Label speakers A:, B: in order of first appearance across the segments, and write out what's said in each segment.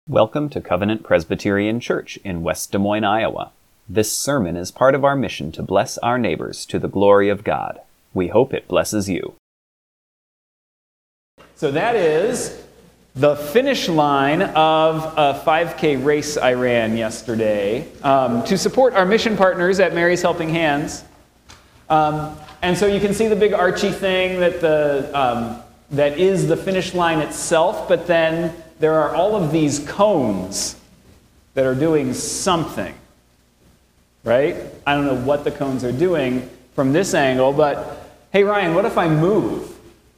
A: Welcome to Covenant Presbyterian Church in West Des Moines, Iowa. This sermon is part of our mission to bless our neighbors to the glory of God. We hope it blesses you.
B: So that is the finish line of a 5K race I ran yesterday to support our mission partners at Mary's Helping Hands. And so you can see the big archy thing that is the finish line itself, but then there are all of these cones that are doing something, right? I don't know what the cones are doing from this angle, but hey, Ryan, what if I move?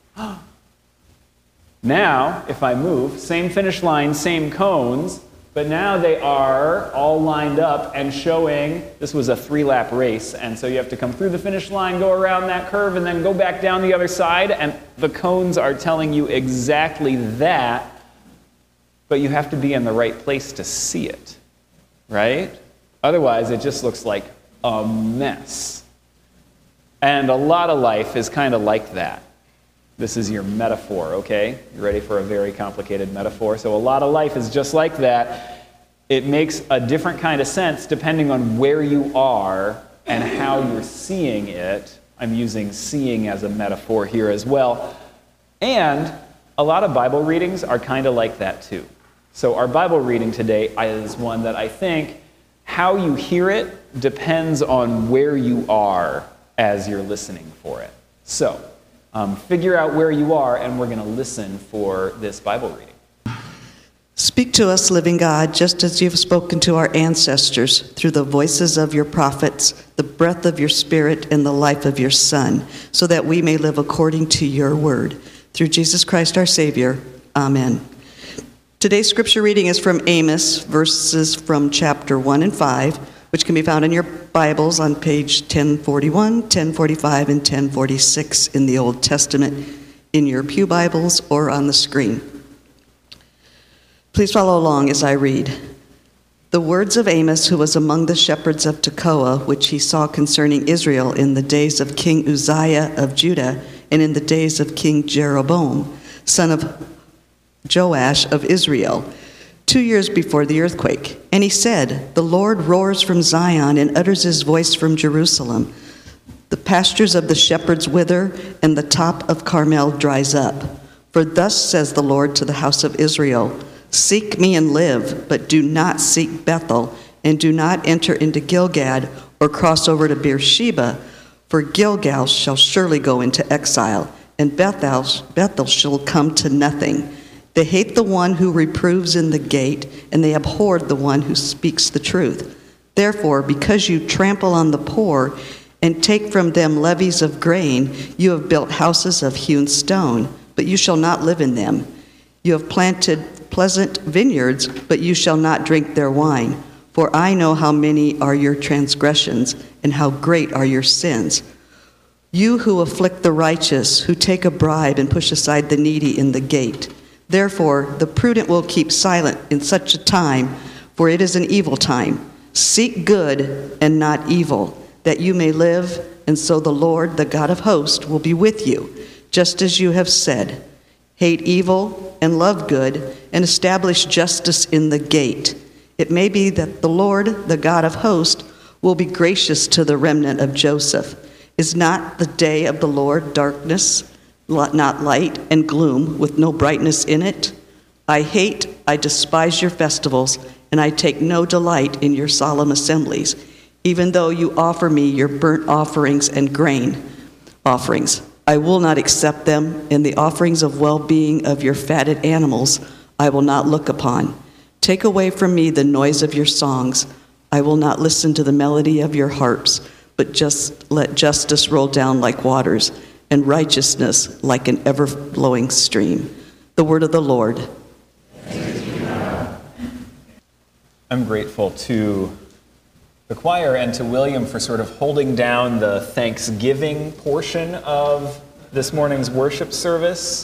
B: Now, if I move, same finish line, same cones, but now they are all lined up and showing, this was a 3-lap race, and so you have to come through the finish line, go around that curve, and then go back down the other side, and the cones are telling you exactly that, but you have to be in the right place to see it, right? Otherwise, it just looks like a mess. And a lot of life is kind of like that. This is your metaphor, okay? You ready for a very complicated metaphor? So a lot of life is just like that. It makes a different kind of sense depending on where you are and how you're seeing it. I'm using seeing as a metaphor here as well. And a lot of Bible readings are kind of like that too. So our Bible reading today is one that I think how you hear it depends on where you are as you're listening for it. So figure out where you are, and we're going to listen for this Bible reading.
C: Speak to us, living God, just as you have spoken to our ancestors through the voices of your prophets, the breath of your Spirit, and the life of your Son, so that we may live according to your word. Through Jesus Christ our Savior. Amen. Today's scripture reading is from Amos, verses from chapter 1 and 5, which can be found in your Bibles on page 1041, 1045, and 1046 in the Old Testament, in your pew Bibles, or on the screen. Please follow along as I read. The words of Amos, who was among the shepherds of Tekoa, which he saw concerning Israel in the days of King Uzziah of Judah, and in the days of King Jeroboam, son of Joash of Israel, 2 years before the earthquake. And he said, the Lord roars from Zion and utters his voice from Jerusalem. The pastures of the shepherds wither, and the top of Carmel dries up. For thus says the Lord to the house of Israel, seek me and live, but do not seek Bethel, and do not enter into Gilgad or cross over to Beersheba, for Gilgal shall surely go into exile, and Bethel shall come to nothing. They hate the one who reproves in the gate, and they abhorred the one who speaks the truth. Therefore, because you trample on the poor and take from them levies of grain, you have built houses of hewn stone, but you shall not live in them. You have planted pleasant vineyards, but you shall not drink their wine. For I know how many are your transgressions, and how great are your sins. You who afflict the righteous, who take a bribe and push aside the needy in the gate. Therefore, the prudent will keep silent in such a time, for it is an evil time. Seek good and not evil, that you may live, and so the Lord, the God of hosts, will be with you, just as you have said. Hate evil and love good, and establish justice in the gate. It may be that the Lord, the God of hosts, will be gracious to the remnant of Joseph. Is not the day of the Lord darkness, not light, and gloom, with no brightness in it? I despise your festivals, and I take no delight in your solemn assemblies, even though you offer me your burnt offerings and grain offerings. I will not accept them, and the offerings of well-being of your fatted animals I will not look upon. Take away from me the noise of your songs. I will not listen to the melody of your harps, but just let justice roll down like waters, and righteousness like an ever-flowing stream. The word of the Lord.
B: I'm grateful to the choir and to William for sort of holding down the Thanksgiving portion of this morning's worship service.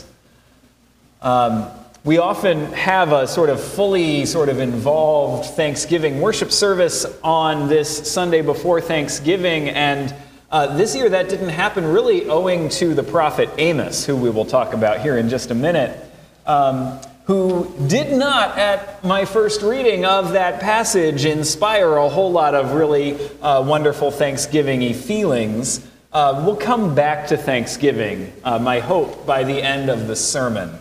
B: We often have a fully involved Thanksgiving worship service on this Sunday before Thanksgiving, and this year that didn't happen, really owing to the prophet Amos, who we will talk about here in just a minute. who did not, at my first reading of that passage, inspire a whole lot of really wonderful Thanksgiving-y feelings, will come back to Thanksgiving, my hope, by the end of the sermon.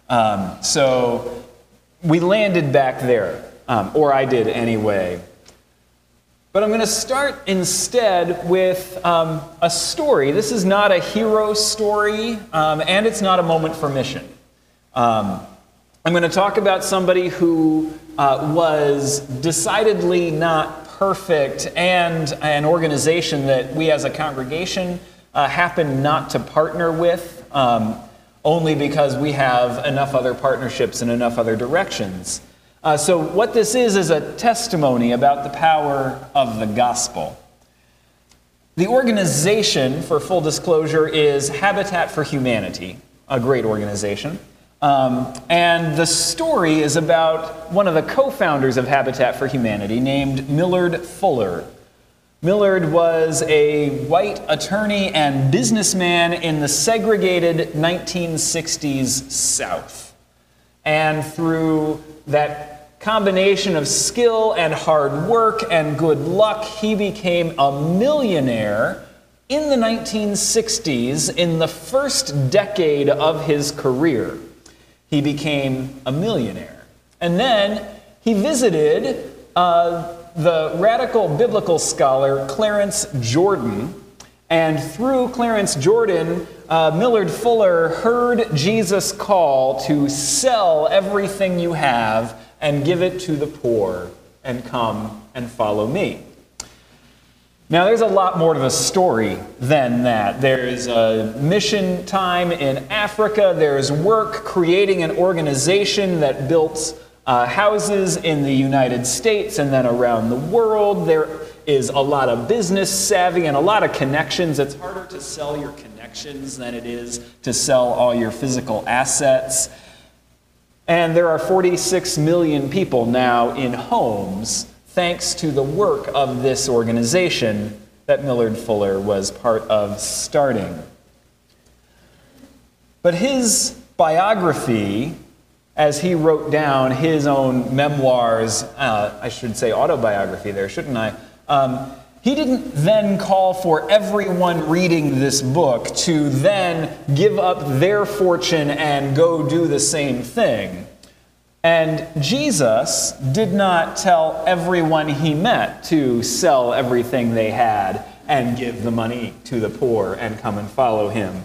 B: So we landed back there, or I did anyway. But I'm going to start instead with a story. This is not a hero story, and it's not a moment for mission. I'm going to talk about somebody who was decidedly not perfect, and an organization that we as a congregation happen not to partner with, only because we have enough other partnerships and enough other directions. So what this is a testimony about the power of the gospel. The organization, for full disclosure, is Habitat for Humanity, a great organization. And the story is about one of the co-founders of Habitat for Humanity named Millard Fuller. Millard was a white attorney and businessman in the segregated 1960s South. And through that combination of skill and hard work and good luck, he became a millionaire in the 1960s, in the first decade of his career. He became a millionaire. And then he visited the radical biblical scholar Clarence Jordan. And through Clarence Jordan, Millard Fuller heard Jesus' call to sell everything you have and give it to the poor and come and follow me. Now, there's a lot more to the story than that. There's a mission time in Africa. There's work creating an organization that built houses in the United States and then around the world. There is a lot of business savvy and a lot of connections. It's harder to sell your connections than it is to sell all your physical assets. And there are 46 million people now in homes, thanks to the work of this organization that Millard Fuller was part of starting. But his biography, as he wrote down his own memoirs, I should say autobiography there, shouldn't I? He didn't then call for everyone reading this book to then give up their fortune and go do the same thing. And Jesus did not tell everyone he met to sell everything they had and give the money to the poor and come and follow him.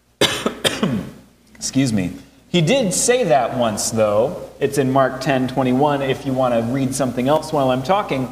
B: Excuse me. He did say that once, though. It's in Mark 10:21 if you want to read something else while I'm talking.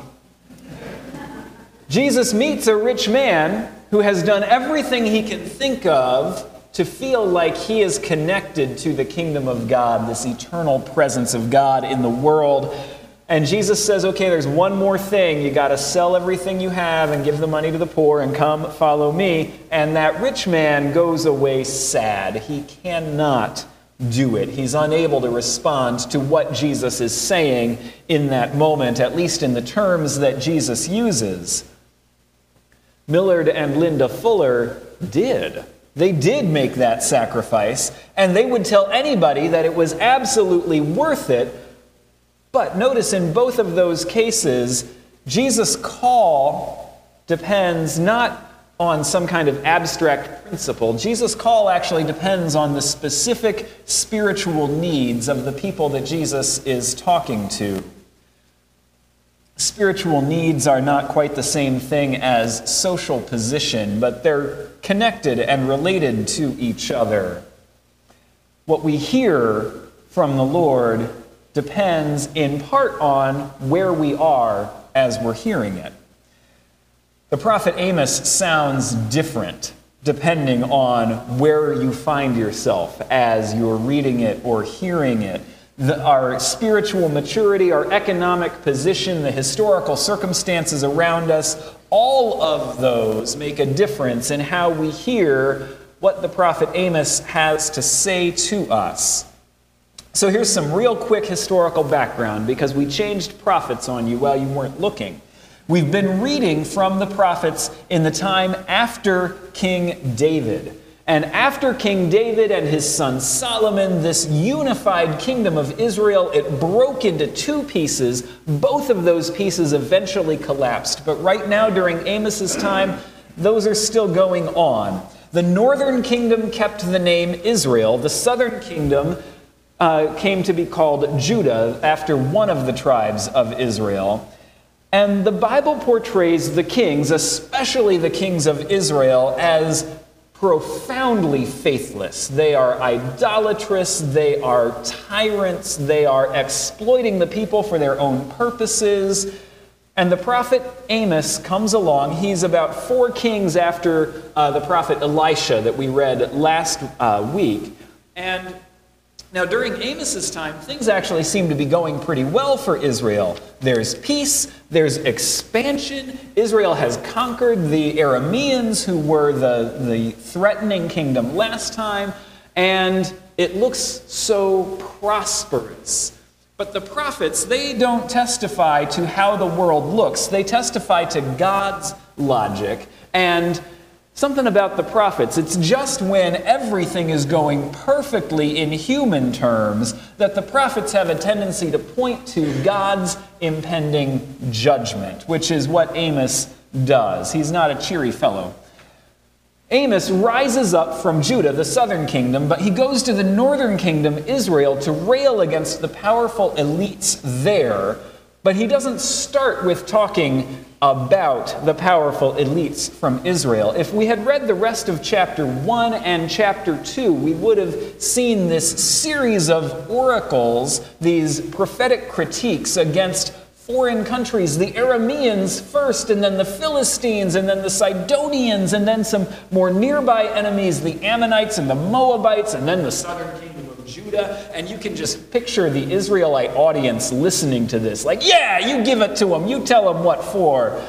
B: Jesus meets a rich man who has done everything he can think of to feel like he is connected to the kingdom of God, this eternal presence of God in the world. And Jesus says, okay, there's one more thing. You got to sell everything you have and give the money to the poor and come follow me. And that rich man goes away sad. He cannot do it. He's unable to respond to what Jesus is saying in that moment, at least in the terms that Jesus uses. Millard and Linda Fuller did. They did make that sacrifice, and they would tell anybody that it was absolutely worth it. But notice in both of those cases, Jesus' call depends not on some kind of abstract principle. Jesus' call actually depends on the specific spiritual needs of the people that Jesus is talking to. Spiritual needs are not quite the same thing as social position, but they're connected and related to each other. What we hear from the Lord depends in part on where we are as we're hearing it. The prophet Amos sounds different depending on where you find yourself as you're reading it or hearing it. Our spiritual maturity, our economic position, the historical circumstances around us, all of those make a difference in how we hear what the prophet Amos has to say to us. So here's some real quick historical background, because we changed prophets on you while you weren't looking. We've been reading from the prophets in the time after King David. And after King David and his son Solomon, this unified kingdom of Israel, it broke into two pieces. Both of those pieces eventually collapsed. But right now, during Amos's time, those are still going on. The northern kingdom kept the name Israel. The southern kingdom came to be called Judah after one of the tribes of Israel. And the Bible portrays the kings, especially the kings of Israel, as profoundly faithless. They are idolatrous, they are tyrants, they are exploiting the people for their own purposes. And the prophet Amos comes along. He's about 4 kings after the prophet Elisha that we read last week. And now during Amos's time, things actually seem to be going pretty well for Israel. There's peace, there's expansion. Israel has conquered the Arameans, who were the threatening kingdom last time, and it looks so prosperous. But the prophets, they don't testify to how the world looks. They testify to God's logic. And something about the prophets, it's just when everything is going perfectly in human terms that the prophets have a tendency to point to God's impending judgment, which is what Amos does. He's not a cheery fellow. Amos rises up from Judah, the southern kingdom, but he goes to the northern kingdom, Israel, to rail against the powerful elites there. But he doesn't start with talking about the powerful elites from Israel. If we had read the rest of chapter 1 and chapter 2, we would have seen this series of oracles, these prophetic critiques against foreign countries, the Arameans first, and then the Philistines, and then the Sidonians, and then some more nearby enemies, the Ammonites and the Moabites, and then the southern kingdom of Judah. And you can just picture the Israelite audience listening to this, like, yeah, you give it to them, you tell them what for.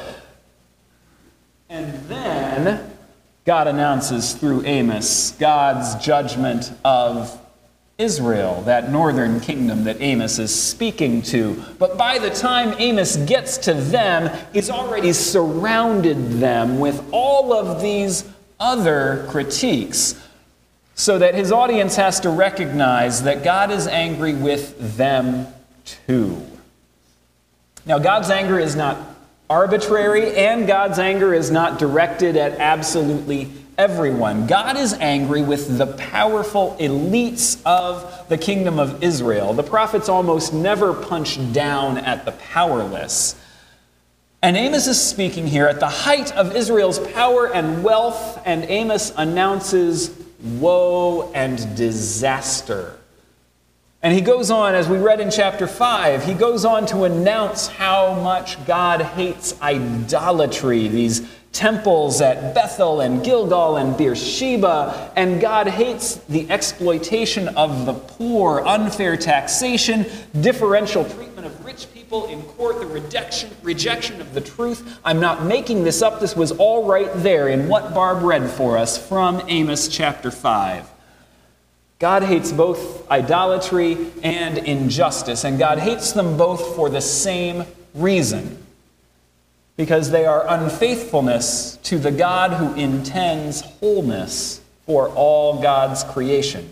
B: And then God announces through Amos God's judgment of Israel, that northern kingdom that Amos is speaking to. But by the time Amos gets to them, he's already surrounded them with all of these other critiques, so that his audience has to recognize that God is angry with them too. Now, God's anger is not arbitrary, and God's anger is not directed at absolutely everyone. God is angry with the powerful elites of the kingdom of Israel. The prophets almost never punch down at the powerless. And Amos is speaking here at the height of Israel's power and wealth, and Amos announces woe and disaster. And he goes on, as we read in chapter 5, he goes on to announce how much God hates idolatry, these temples at Bethel and Gilgal and Beersheba, and God hates the exploitation of the poor, unfair taxation, differential treatment of rich people in court, the rejection of the truth. I'm not making this up. This was all right there in what Barb read for us from Amos chapter 5. God hates both idolatry and injustice, and God hates them both for the same reason. Because they are unfaithfulness to the God who intends wholeness for all God's creation.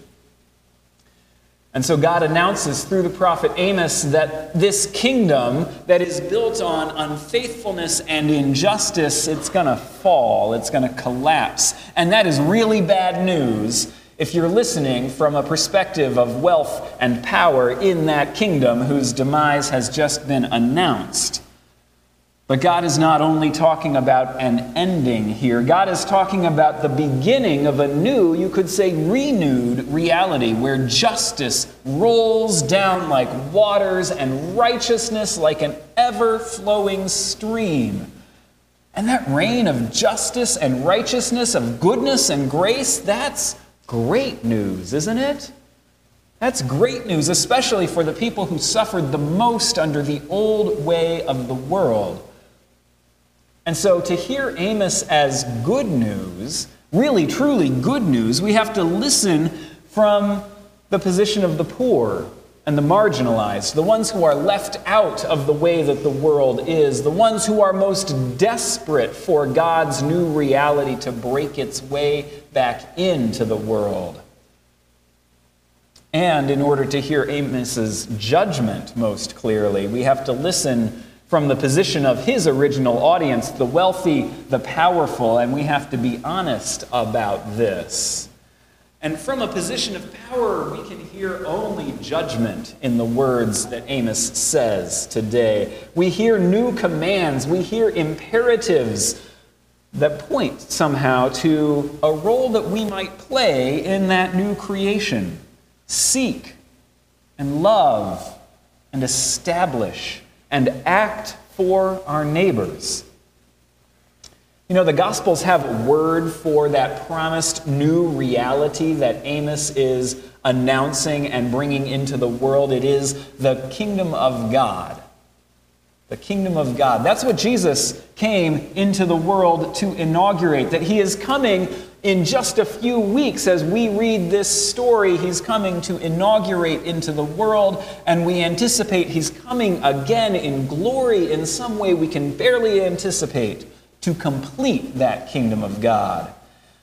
B: And so God announces through the prophet Amos that this kingdom that is built on unfaithfulness and injustice, it's going to fall, it's going to collapse. And that is really bad news if you're listening from a perspective of wealth and power in that kingdom whose demise has just been announced. But God is not only talking about an ending here. God is talking about the beginning of a new, you could say renewed reality, where justice rolls down like waters and righteousness like an ever-flowing stream. And that reign of justice and righteousness, of goodness and grace, that's great news, isn't it? That's great news, especially for the people who suffered the most under the old way of the world. And so to hear Amos as good news, really truly good news, we have to listen from the position of the poor and the marginalized, the ones who are left out of the way that the world is, the ones who are most desperate for God's new reality to break its way back into the world. And in order to hear Amos's judgment most clearly, we have to listen from the position of his original audience, the wealthy, the powerful, and we have to be honest about this. And from a position of power, we can hear only judgment in the words that Amos says today. We hear new commands, we hear imperatives that point somehow to a role that we might play in that new creation. Seek and love and establish and act for our neighbors. You know, the Gospels have a word for that promised new reality that Amos is announcing and bringing into the world. It is the kingdom of God. The kingdom of God. That's what Jesus came into the world to inaugurate, that he is coming in just a few weeks. As we read this story, he's coming to inaugurate into the world, and we anticipate he's coming again in glory in some way we can barely anticipate, to complete that kingdom of God.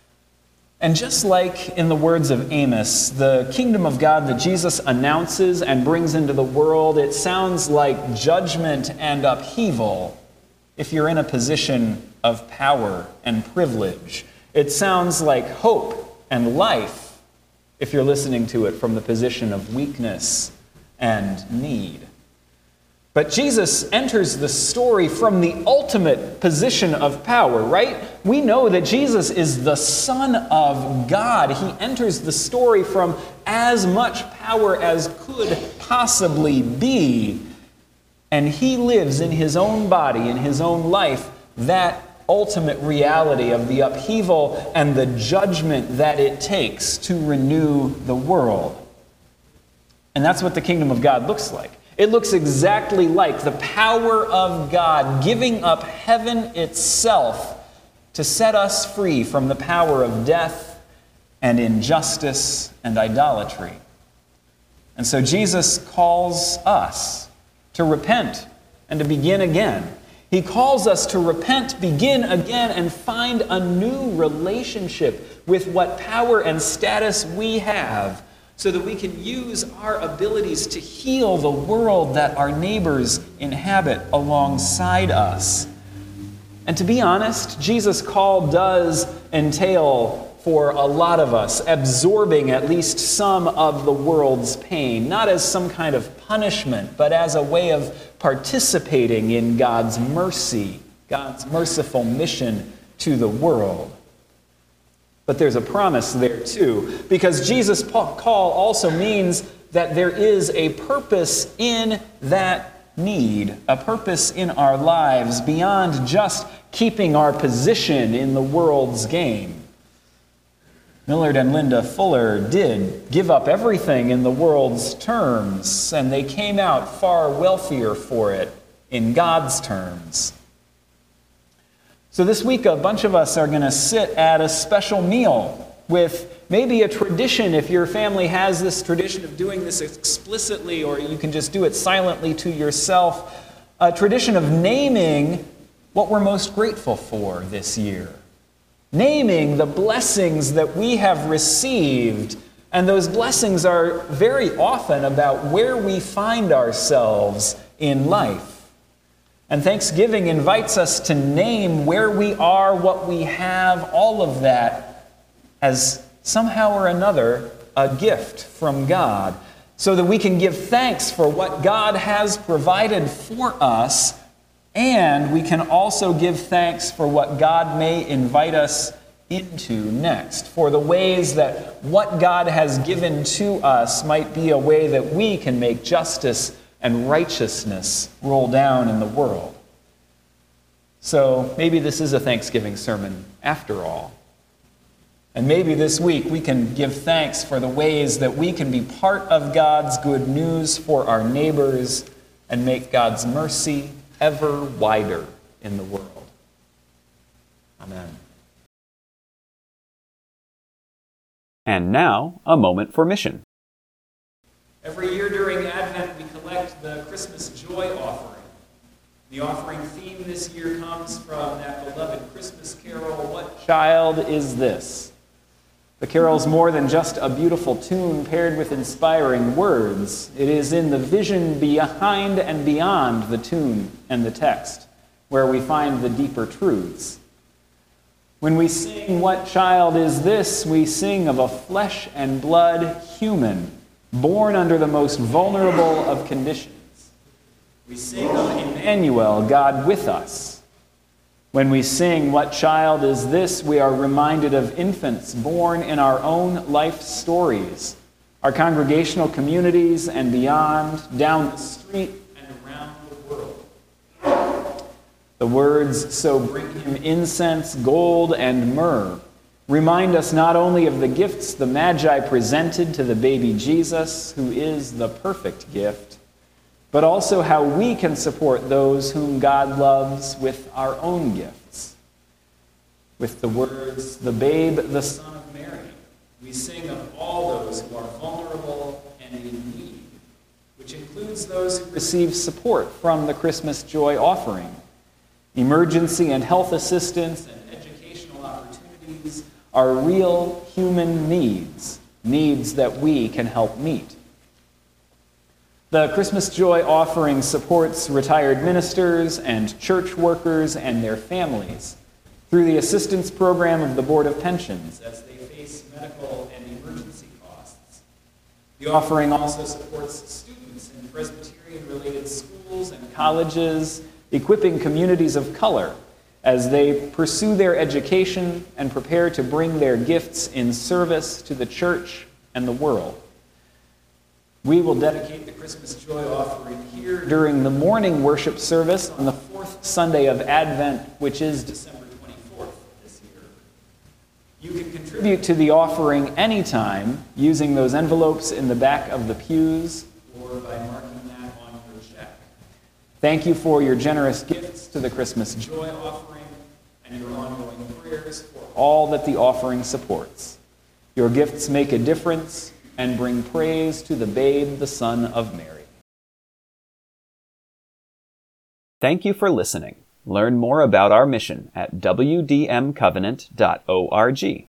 B: And just like in the words of Amos, the kingdom of God that Jesus announces and brings into the world, it sounds like judgment and upheaval if you're in a position of power and privilege. It sounds like hope and life if you're listening to it from the position of weakness and need. But Jesus enters the story from the ultimate position of power, right? We know that Jesus is the Son of God. He enters the story from as much power as could possibly be. And he lives in his own body, in his own life, that ultimate reality of the upheaval and the judgment that it takes to renew the world. And that's what the kingdom of God looks like. It looks exactly like the power of God giving up heaven itself to set us free from the power of death and injustice and idolatry. And so Jesus calls us to repent and to begin again. He calls us to repent, begin again, and find a new relationship with what power and status we have, so that we can use our abilities to heal the world that our neighbors inhabit alongside us. And to be honest, Jesus' call does entail for a lot of us absorbing at least some of the world's pain, not as some kind of punishment, but as a way of participating in God's mercy, God's merciful mission to the world. But there's a promise there too, because Jesus' call also means that there is a purpose in that need, a purpose in our lives beyond just keeping our position in the world's game. Millard and Linda Fuller did give up everything in the world's terms, and they came out far wealthier for it in God's terms. So this week, a bunch of us are going to sit at a special meal with maybe a tradition, if your family has this tradition of doing this explicitly, or you can just do it silently to yourself, a tradition of naming what we're most grateful for this year. Naming the blessings that we have received. And those blessings are very often about where we find ourselves in life. And Thanksgiving invites us to name where we are, what we have, all of that as somehow or another a gift from God, so that we can give thanks for what God has provided for us, and we can also give thanks for what God may invite us into next, for the ways that what God has given to us might be a way that we can make justice and righteousness roll down in the world. So maybe this is a Thanksgiving sermon after all. And maybe this week we can give thanks for the ways that we can be part of God's good news for our neighbors and make God's mercy ever wider in the world. Amen.
A: And now, a moment for mission.
B: Every year during Advent, we collect the Christmas Joy Offering. The offering theme this year comes from that beloved Christmas carol, What Child Is This? The carol's more than just a beautiful tune paired with inspiring words. It is in the vision behind and beyond the tune and the text where we find the deeper truths. When we sing, "What child is this?" we sing of a flesh and blood human, born under the most vulnerable of conditions. We sing of Emmanuel, God with us. When we sing, "What child is this?" we are reminded of infants born in our own life stories, our congregational communities and beyond, down the street and around the world. The words, "So bring him incense, gold, and myrrh," remind us not only of the gifts the Magi presented to the baby Jesus, who is the perfect gift, but also how we can support those whom God loves with our own gifts. With the words, "The babe, the Son of Mary," we sing of all those who are vulnerable and in need, which includes those who receive support from the Christmas Joy offering. Emergency and health assistance and educational opportunities are real human needs, needs that we can help meet. The Christmas Joy offering supports retired ministers and church workers and their families through the assistance program of the Board of Pensions as they face medical and emergency costs. The offering also supports students in Presbyterian-related schools and colleges, equipping communities of color as they pursue their education and prepare to bring their gifts in service to the church and the world. We will dedicate the Christmas Joy offering here during the morning worship service on the fourth Sunday of Advent, which is December 24th this year. You can contribute to the offering anytime using those envelopes in the back of the pews or by marking that on your check. Thank you for your generous gifts to the Christmas Joy offering and your ongoing prayers for all that the offering supports. Your gifts make a difference and bring praise to the babe, the Son of Mary.
A: Thank you for listening. Learn more about our mission at wdmcovenant.org.